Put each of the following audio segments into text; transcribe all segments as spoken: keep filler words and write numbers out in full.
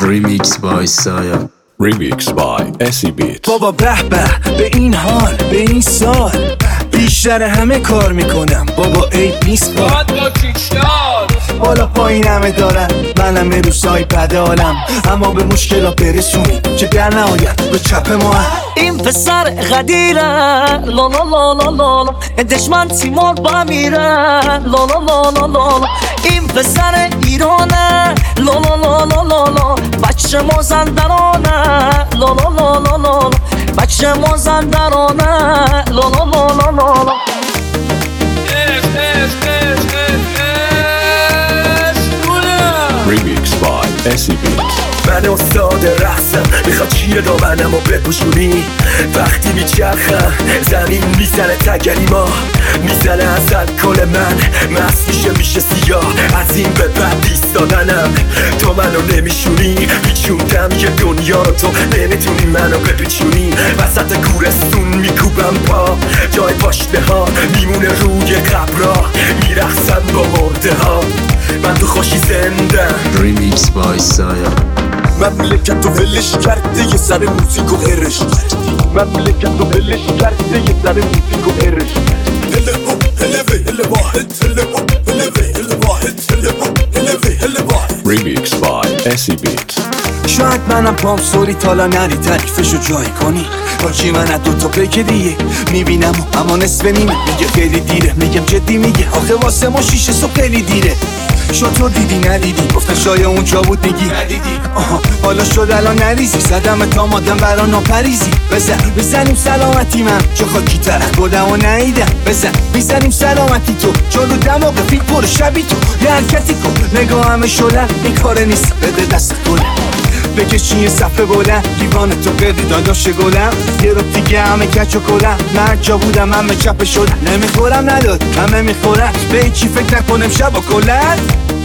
Remix by Saya. Remix by اسی بیت. بابا به به به این حال به این سال بیشتر همه کار میکنم بابا عیب نیست با بالا پایین همه دارن منم روزای بدالم اما به مشکلات برسونیم که در نهایت به چپ ما هم. این پسر غدیره لا لا لا لا لا دشمن تیمار با میره لا لا لا لا لا این پسر ایرانه لا لا لا لا لا لا بچه مازندرانه لا لا لا لا لا بچه مازندرانه لا لا لا لا لا Remix by اسی بیت. من استاد رقصم میخواد چیه دامنمو بپوشونی وقتی میچرخم زمین میزنه تگری ما میزنه ازت کل من مست میشه میشه سیاه از این به بعد ایستادنم تو منو نمیشونی پیچوندم یه دنیا رو تو نمیتونی منو بپیچونی وسط کورستون میکوبم پا جای پاشنه ها میمونه روی قبرا میرقصم با مرده ها من تو خوشی زندم Remix by Saya. مملکت رو ولش کرده یه سر موزیک و هرش مملکت رو ولش کرده یه سر موزیک و هرش هله او هله وی هله واحد هله او هله وی هله واحد هله او هله وی هله واحد. Remix by اسی بیت. شاید منم پام سوری تالا نری تعریفشو جای کنی باچی من از دوتا پیک دیگه میبینم اما نصف نیمه میگه خیلی دیره میگم جدی میگه آخه واسه ما شیشه صبح خیلی دیره شطور دیدی ندیدی گفتن شاید اونجا بود میگی ندیدی آها حالا شد الان نریزی زدم تا مادم برا ناپریزی بزن بزنیم سلامتی من چه خاکی ترک بودم و نیدم بزن بزنیم سلامتی تو جلو دماغ فیک پر شبی تو یه حرکتی کن نگاه همه شدن این کاره نیست بده دست کنه بکشی یه صفحه بلند دیوان تو قدی داداش گلم یه رو دیگه همه کچ و کلم مرد جا بودم همه چپ شدم نمیخورم نداد همه میخورم به چی فکر نکنم شب و کلن.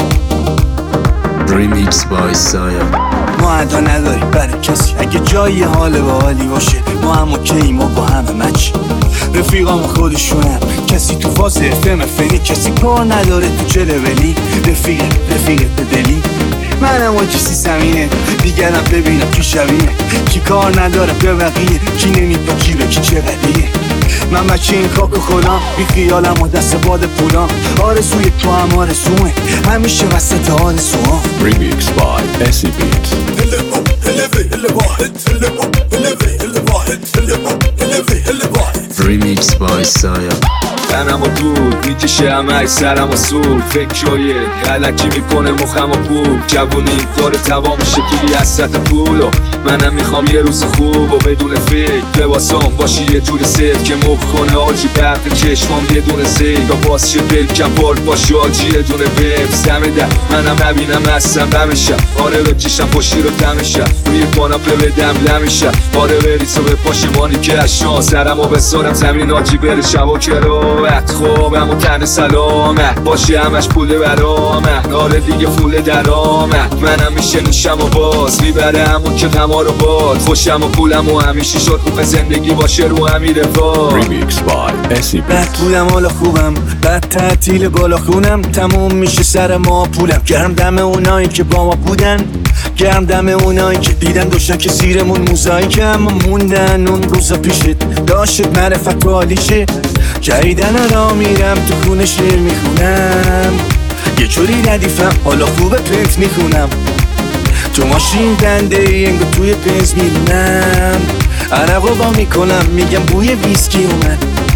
Remix by Saya. ما عدا نداریم برای کسی اگه جایی حال با حالی باشه ما هم اوکی ما با همه مچ رفیقام خودشونم کسی تو فاز افم فنی کسی کار نداره تو چه لولی رفیق رفیقت دلی منم و کسی زمینه دیگرم ببینم کی شبیه کی کار نداره به بقیه کی نمیدونه کی به کی چه بدیه من بچه این خاک و خودم بی خیالم و دست باد پولام آرزوی تو هم آرزومه همیشه وسط آرزوام. Remix by اسی بیت. هله او هله وی هله واحد هله او هله وی هله واحد هله او هله وی هله واحد. Remix by Saya. تنم و دود میکشه همه سرم و سود فکرایه غلکی میکنه مخم و پول جوونی داره توام شکلی از سطح پول و منم میخوام یه روز خوب و بدون فکر لباسام باشی یه جور سیف که مخ کنه آجی برق چشمام یه دونه زید و باز شه بلکم پارک باشه آجی یه دونه بفز دمه در منم نبینم هستم دمشم آره بکشم پشتی رو دمشم روی کاناپه بدم لمشم آره بریز و به پاشمانی که اشنا سرم و بسارم زمین آجی بره شب و کرو وقت خوابم و تن سلامه باشه همش پول برامه آره دیگه فول درامه منم میشه نیشم و باز میبره همون که غما رو باد خوشم و پولم و همیشه شد خوب زندگی باشه رو همیره باد. Remix by اسی بیت. بد بودم حالا خوبم بد تعطیل بالا خونم تموم میشه سر ما پولم گرم دم اونایی که با ما بودن گرم دم اونایی که دیدن دوشن که زیرمون موزایی که اما موندن اون روزا پیشت داشت معرفت و حالیشه جریدن را میرم تو خونه شیر میخونم یه جوری ردیفم حالا خوبه پنت میخونم تو ماشین دنده ای انگو توی پنز میرونم عرقو با میکنم میگم بوی ویسکی اومد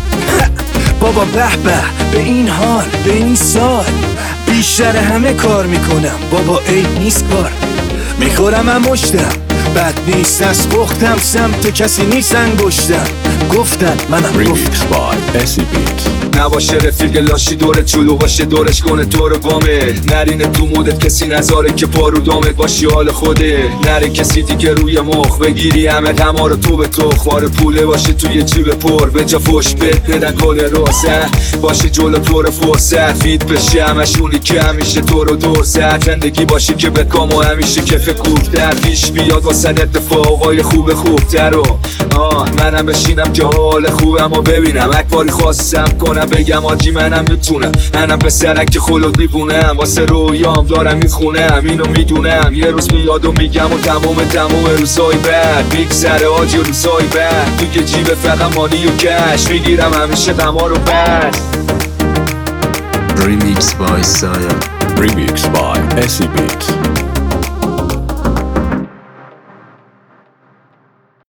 بابا به به به این حال به این سال بیشتر همه کار میکنم بابا عیب نیست کار میخورم هم مشتم بد نیست از بختم سمت کسی نیست انگشتم گفتن منم گفتم. Remix by اسی بیت. نباشه رفیق لاشی دورت چلو باشه دورش کنه تو رو وامت نرینه تو مودت کسی نذاره که پارو دامت باشی حال خوده نره کسی دیگه روی مخ بگیری همه همه رو تو به تو خوار پوله باشه توی جیب پر به جا فش بد بدن کل راست باشه جلو پر فرصت فید بشه همشونی که همیشه تو رو دور زد زندگی باشه که بکام و همیشه کف کورتر پیش بیاد واسه واسه اتفاقای خوب خوبتر رو آه منم بشینم که حال خوبم و ببینم اکباری خواستم کنم بگم آجی منم میتونم منم پسرک که خلود میبونم واسه رویام دارم میخونم اینو میدونم یه روز میاد و میگم و تمام تمام روزای بعد میگذره آجی روزای بعد تو که جیب فقط مانی و کش میگیرم همیشه غما رو بس Remix by Saya. Remix by Acid Beats.